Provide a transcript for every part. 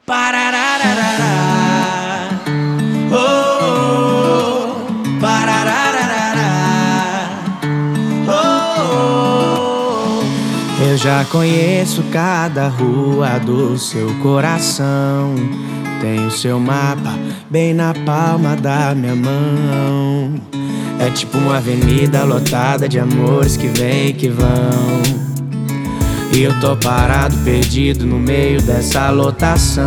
Pararararará. Oh, pararararará. Oh, eu já conheço cada rua do seu coração. Tenho seu mapa bem na palma da minha mão. É tipo uma avenida lotada de amores que vêm e que vão. E eu tô parado, perdido no meio dessa lotação.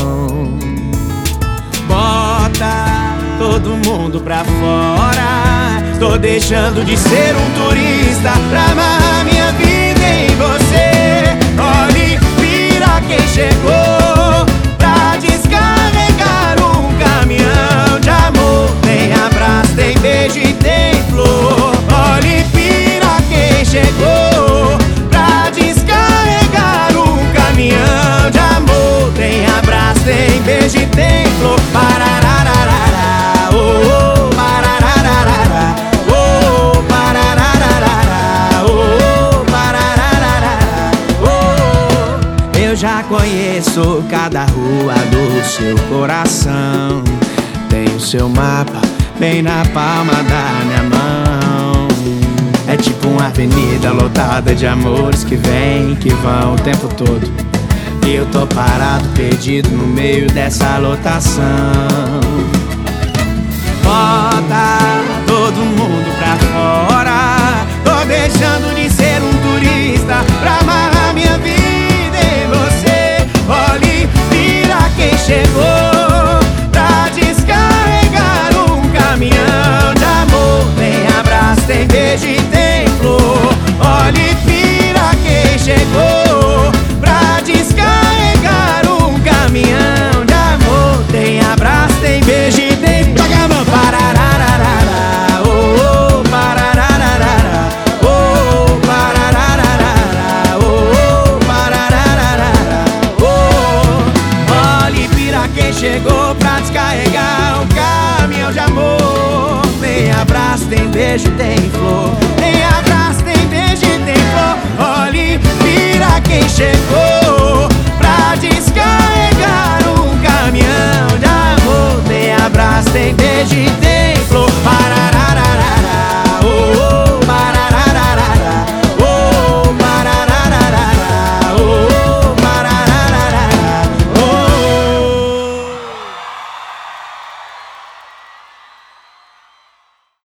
Bota todo mundo pra fora. Tô deixando de ser um turista pra amar minha vida em você. Olhe, vira quem chegou pra descarregar um caminhão de amor. Tem abraço, tem beijo e tem flor. Olhe, vira quem chegou pra descarregar um caminhão de amor. Tem abraço, tem beijo e tem flor. Pararararará, oh, oh, pararararará, oh, pararararará, oh, pararararará, oh. Eu já conheço cada rua do seu coração. Tenho seu mapa bem na palma da minha mão. É tipo uma avenida lotada de amores que vêm e que vão o tempo todo. E eu tô parado, perdido no meio dessa lotação. Bota todo mundo pra fora. Tô deixando de ser um turista pra amar minha vida em você. Olhe, vira quem chegou pra descarregar um caminhão de amor. Tem abraço, tem beijo e tem flor. Olhe, vira quem chegou pra descarregar um caminhão de amor. Tem abraço, tem beijo e tem flor. Joga a mão, pararararará, oh, oh, pararararará, oh, pararararará, oh, oh, pararararará, oh. Olhe, vira quem chegou pra descarregar um caminhão de amor. Tem abraço, tem beijo, tem